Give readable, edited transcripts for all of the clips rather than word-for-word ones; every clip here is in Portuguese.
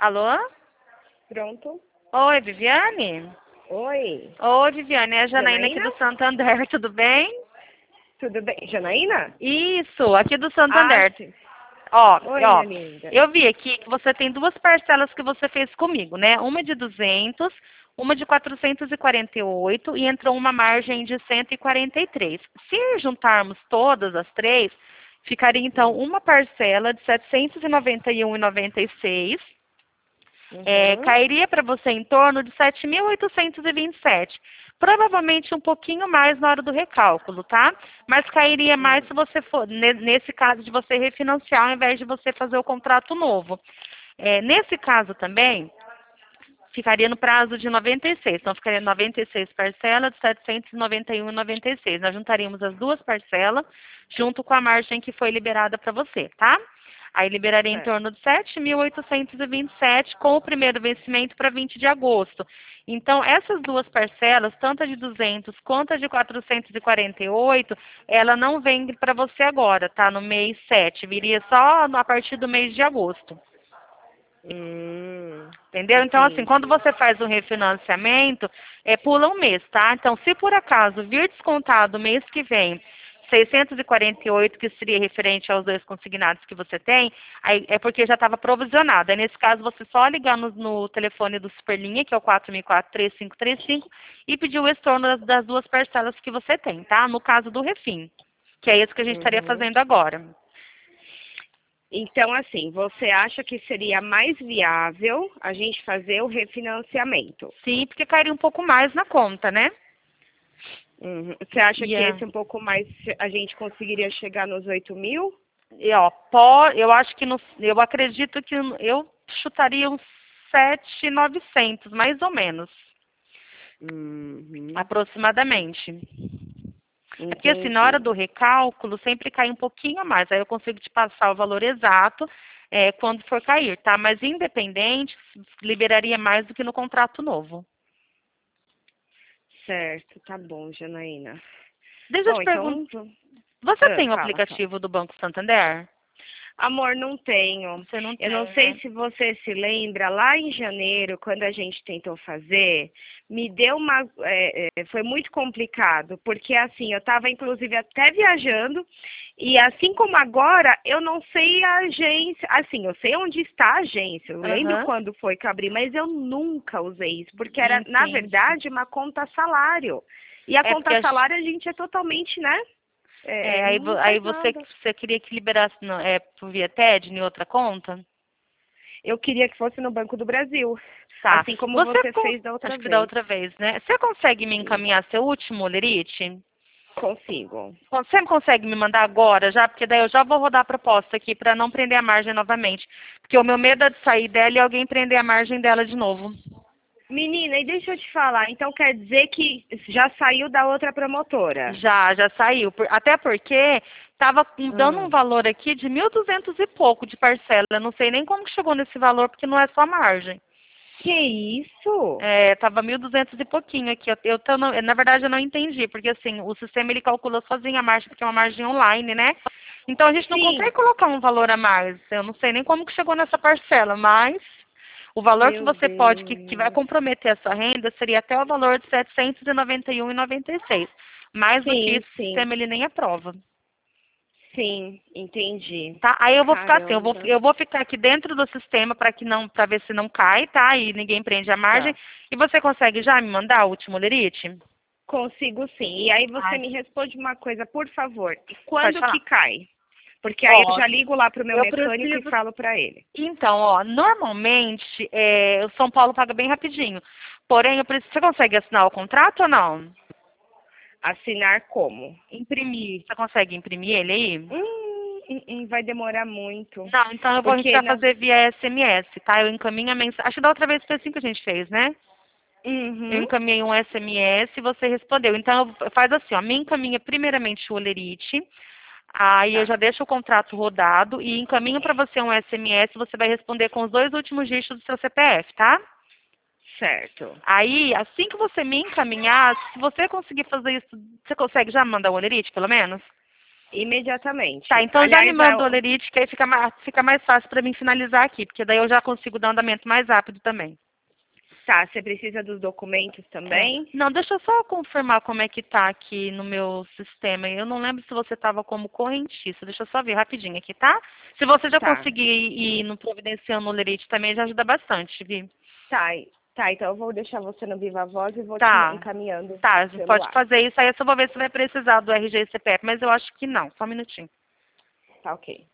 Alô? Pronto. Oi, Viviane? Oi. Oi, Viviane, é a Janaína aqui Janaína? do Santander, tudo bem? Tudo bem? Janaína? Isso, aqui do Ah, Santander. sim. Ó, Oi, ó, minha linda. eu vi aqui que você tem duas parcelas que você fez comigo, né? Uma de 200, uma de 448 e entrou uma margem de 143. Se juntarmos todas as três, ficaria então uma parcela de 791,96. Uhum. Cairia para você em torno de 7.827. Provavelmente um pouquinho mais na hora do recálculo, tá? Mas cairia mais se você for, nesse caso de você refinanciar, ao invés de você fazer o contrato novo. Nesse caso também, ficaria no prazo de 96. Então, ficaria 96 parcelas de 791,96. Nós juntaríamos as duas parcelas junto com a margem que foi liberada para você, tá? Aí liberaria em Certo. torno de 7.827 com o primeiro vencimento para 20 de agosto. Então, essas duas parcelas, tanto a de 200 quanto a de 448, ela não vem para você agora, tá? No mês 7. Viria só a partir do mês de agosto. Entendeu? Então, assim, quando Entendi. você faz um refinanciamento, pula um mês, tá? Então, se por acaso vir descontado mês que vem 648, que seria referente aos dois consignados que você tem, aí é porque já estava provisionado. Aí, nesse caso, você só ligar no telefone do Superlinha, que é o 4004-3535, e pedir o estorno das duas parcelas que você tem, tá? No caso do refim, que é isso que a gente estaria Uhum. fazendo agora. Então, assim, você acha que seria mais viável a gente fazer o refinanciamento? Sim, porque cairia um pouco mais na conta, né? Uhum. Você acha que Yeah. esse um pouco mais a gente conseguiria chegar nos 8.000? E, ó, eu acho que eu acredito que eu chutaria uns 7.900, mais ou menos, Uhum. aproximadamente. É porque assim, na hora Entendi. do recálculo, sempre cai um pouquinho a mais. Aí eu consigo te passar o valor exato quando for cair, tá? Mas independente, liberaria mais do que no contrato novo. Certo, tá bom, Janaína. Deixa eu Bom, te perguntar, então, você tem o fala, fala. aplicativo do Banco Santander? Amor, não tenho. Você não Eu não tem, sei né? se você se lembra, lá em janeiro, quando a gente tentou fazer, me deu uma. Foi muito complicado, porque assim, eu estava inclusive até viajando, e assim como agora, eu não sei a agência. Assim, eu sei onde está a agência, eu lembro Aham, quando foi que eu abri, mas eu nunca usei isso, porque era, na entendi. verdade, uma conta salário. E a É porque conta salário a gente é totalmente, né? Não Aí faz você, nada. você queria que liberasse por via TED em outra conta? Eu queria que fosse no Banco do Brasil, Tá. assim como você fez da outra Acho que da vez. outra vez, né? Você consegue me Isso. encaminhar seu último lerite? Consigo. Você consegue me mandar agora já? Porque daí eu já vou rodar a proposta aqui para não prender a margem novamente. Porque o meu medo é de sair dela e alguém prender a margem dela de novo. Menina, e deixa eu te falar, então quer dizer que já saiu da outra promotora? Já saiu. Até porque estava dando um Hum. valor aqui de 1.200 e pouco de parcela. Eu não sei nem como que chegou nesse valor, porque não é só margem. Que isso? Tava 1.200 e pouquinho aqui. Na verdade, eu não entendi, porque assim, o sistema ele calculou sozinho a margem, porque é uma margem online, né? Então a gente não consegue Sim. colocar um valor a mais. Eu não sei nem como que chegou nessa parcela, mas o valor que Meu você pode, que vai Deus. comprometer a sua renda, seria até o valor de 791,96. Mais do que Sim, isso, o sim. sistema ele nem aprova. Sim, entendi. Tá? Aí eu vou ficar assim, Caramba. eu vou ficar aqui dentro do sistema para ver se não cai, tá? E ninguém prende a margem. Tá. E você consegue já me mandar o último lerite? Consigo sim. E aí você Ai, me responde uma coisa, por favor. E pode quando que falar. cai? Porque aí eu Ó, já ligo lá pro meu eu mecânico e preciso. falo pra ele. Então, ó, normalmente o São Paulo paga bem rapidinho. Porém, eu preciso. Você consegue assinar o contrato ou não? Assinar como? Imprimir. Você consegue imprimir ele aí? Vai demorar muito. Não, então a gente Porque vai na. fazer via SMS, tá? Eu encaminho a mensagem. Acho que da outra vez foi assim que a gente fez, né? Eu Uhum. encaminhei um SMS e você respondeu. Então, faz assim, ó, me encaminha primeiramente o olerite, aí eu Tá, já deixo o contrato rodado e encaminho para você um SMS, você vai responder com os dois últimos dígitos do seu CPF, tá? certo. Aí, assim que você me encaminhar, se você conseguir fazer isso, você consegue já me mandar o olerite, pelo menos? Imediatamente. Tá, então já me Aliás, manda o olerite, que aí fica mais fácil para mim finalizar aqui, porque daí eu já consigo dar andamento mais rápido também. tá, você precisa dos documentos É. também? Não, deixa eu só confirmar como é que tá aqui no meu sistema. Eu não lembro se você estava como correntista. Deixa eu só ver rapidinho aqui, tá? Se você já Tá, conseguir ir no providenciando o lerite também, já ajuda bastante, Vi. tá, tá, então eu vou deixar você no Viva Voz e vou te Tá. encaminhando Tá, a o gente pode celular. fazer isso. Aí eu só vou ver se vai precisar do RG e CPF, mas eu acho que não. Só um minutinho. Tá, ok.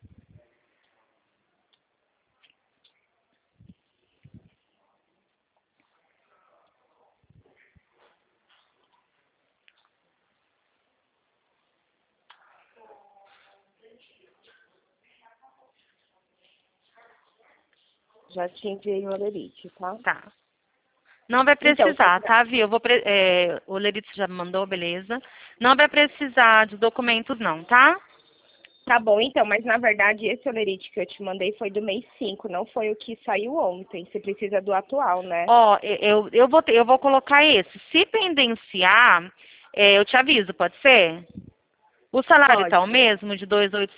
Já te enviei o olerite, tá? Tá. Não vai Então, precisar, tá, Vi? Eu vou o lerite já me mandou, beleza. Não vai precisar de documentos não, tá? tá bom, então, mas na verdade esse olerite que eu te mandei foi do mês 5, não foi o que saiu ontem. Você precisa do atual, né? Ó, eu vou colocar esse. Se pendenciar, eu te aviso, pode ser? O salário Pode. tá o mesmo, de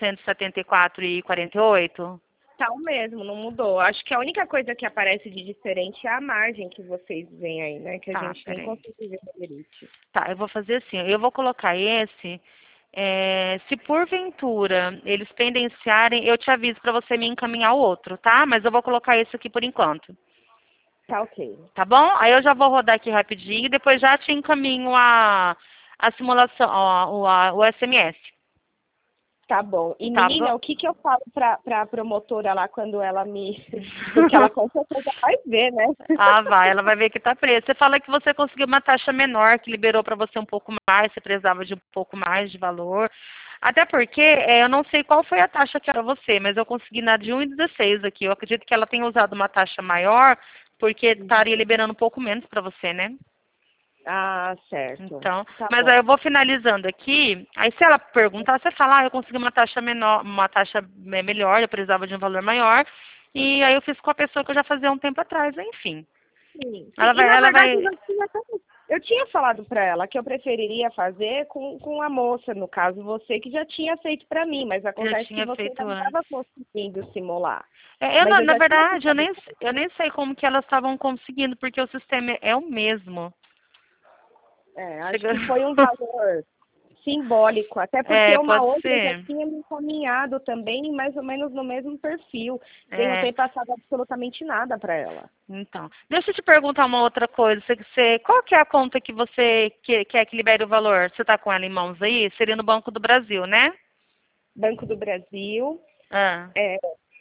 2.874,48? Tá o mesmo, não mudou. Acho que a única coisa que aparece de diferente é a margem que vocês veem aí, né? Que a Tá, gente nem peraí. conseguiu ver no olerite. Tá, eu vou fazer assim, eu vou colocar esse. Se porventura eles pendenciarem, eu te aviso para você me encaminhar o outro, tá? Mas eu vou colocar esse aqui por enquanto. Tá ok. Tá bom? Aí eu já vou rodar aqui rapidinho e depois já te encaminho a simulação, o SMS. Tá bom. E Tá bom? menina, o que que eu falo pra promotora lá quando ela me. Porque ela com certeza vai ver, né? Ah, vai, ela vai ver que tá preso. Você fala que você conseguiu uma taxa menor, que liberou para você um pouco mais, você precisava de um pouco mais de valor. Até porque eu não sei qual foi a taxa que era você, mas eu consegui na de 1,16 aqui. Eu acredito que ela tenha usado uma taxa maior, porque estaria liberando um pouco menos para você, né? Ah, certo. Então, Tá mas bom. aí eu vou finalizando aqui. Aí se ela perguntar, você fala, eu consegui uma taxa menor, uma taxa melhor, eu precisava de um valor maior. E aí eu fiz com a pessoa que eu já fazia um tempo atrás, enfim. Sim, sim. Ela E vai, na ela verdade vai. eu tinha falado pra ela que eu preferiria fazer com a moça, no caso você, que já tinha feito pra mim, mas Já acontece que tinha você feito ainda não antes. estava conseguindo simular. Eu, Mas na, eu na já tinha verdade, falado. eu nem sei como que elas estavam conseguindo, porque o sistema é o mesmo. Acho Chega... que foi um valor simbólico, até porque uma Pode outra já ser. tinha me encaminhado também, mais ou menos no mesmo perfil, sem eu É, ter passado absolutamente nada para ela. então. Deixa eu te perguntar uma outra coisa. Qual que é a conta que você quer que libere o valor? Você está com ela em mãos aí? Seria no Banco do Brasil, né? Banco do Brasil, Ah, é,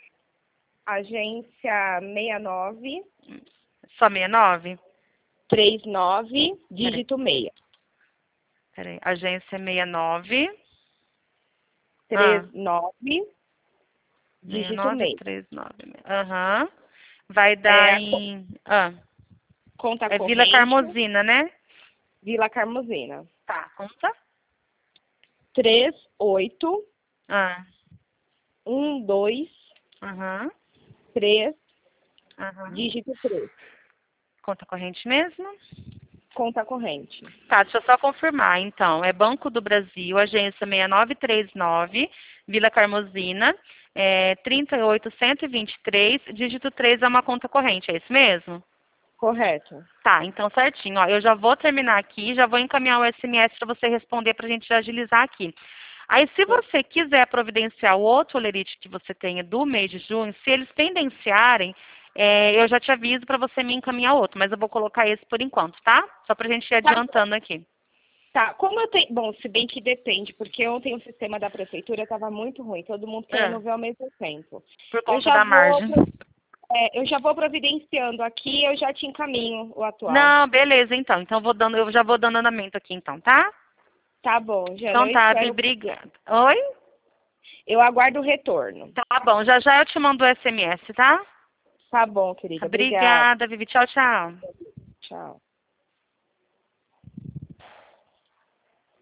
agência 69 só 69? 39, Peraí, dígito 6. peraí. Agência 69. Ah, 39, dígito 69, 6. 39. Aham. Vai É dar a em. conta É Vila corrente, Carmozina, né? Vila Carmozina. Tá, conta? 38 Ah, 12 aham, 3, aham. dígito 3. Conta corrente mesmo? Conta corrente. Tá, deixa eu só confirmar. Então, é Banco do Brasil, agência 6939, Vila Carmozina, 38123, dígito 3 é uma conta corrente, é isso mesmo? Correto. Tá, então certinho. Ó, eu já vou terminar aqui, já vou encaminhar o SMS para você responder para a gente agilizar aqui. Aí, se você quiser providenciar o outro olerite que você tenha do mês de junho, se eles pendenciarem, eu já te aviso para você me encaminhar outro, mas eu vou colocar esse por enquanto, tá? Só para a gente ir Tá, adiantando aqui. tá. Como eu tenho. Bom, se bem que depende, porque ontem o sistema da prefeitura estava muito ruim, todo mundo querendo É, ver ao mesmo tempo. por Eu conta já da vou, margem. eu já vou providenciando aqui, eu já te encaminho o atual. Não, beleza, então. Então eu já vou dando andamento aqui, então, tá? Tá bom, Jana, Então eu tá, Vi, espero. obrigada. Oi? Eu aguardo o retorno. Tá bom, já já eu te mando o SMS, tá? Tá bom, querida. Obrigada. Obrigada, Vivi. Tchau, tchau. Tchau.